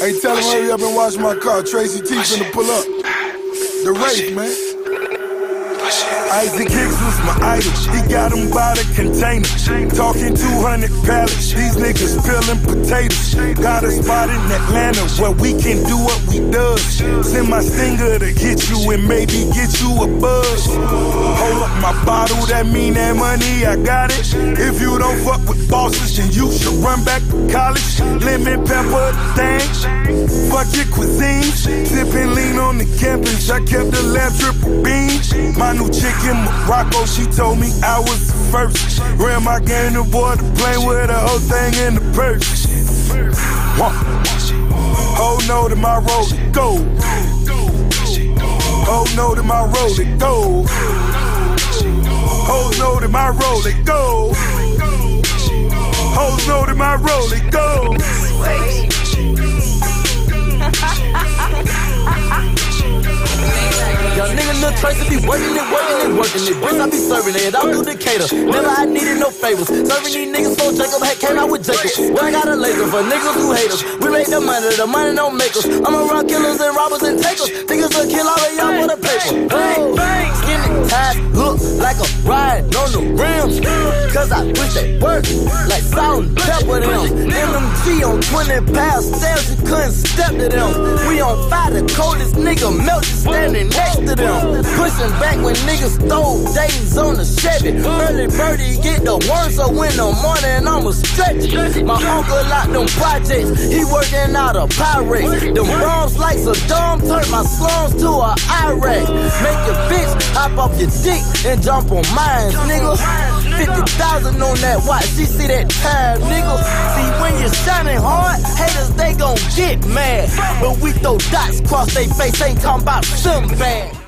Hey, tell him hurry up and wash my car. Tracy T finna pull up. The Wraith, man. Isaac Hicks was my idol. He got him by the container. Talking 200 pallets. These niggas peeling potatoes. Got a spot in Atlanta where we can do what we does. Send my stinger to get you and maybe get you a buzz. Hold up my bottle, that mean that money, I got it. If you don't fuck with bosses, then you should run back to college. Lemon pepper thing. Fuck your cuisine. Sipping lean on the campus. I kept the lab triple beam. My new chick in Morocco, she told me I was the first. Ran my game to board the plane with the whole thing in the purse. Oh no, to my roll it go. Oh no, to my roll it go. Oh no, to my roll it go. Oh no, to my roll it go. Young nigga Lil Tracy be working it. Bitch, I be serving it, I'm through Decatur. Never I needed no favors. Serving these niggas for Jacob, had came out with Jacob. Well, I got a laser for niggas who hate us. We make the money don't make us. I'ma run killers and robbers and takers. Niggas will kill all of y'all for the paper. Bang, skinny ties look like a ride on the rims. Cause I wish they work like salt and pepper them. MMG on 20 pounds stairs, you couldn't step to them. We on fire, the coldest nigga melted standing next to them. Pushing back when niggas stole days on the Chevy. Early birdie get the worm, so in the morning I'ma stretch it. My uncle out them projects, he working out a pirate. Them bombs like Saddam turn my slums to a Iraq. Make your bitch hop off your dick and jump on mine, nigga. 50,000 on that watch, she see that time, nigga. See, when you're shining hard, haters, they gon' get mad. But we throw dots across they face, ain't talking about some bad.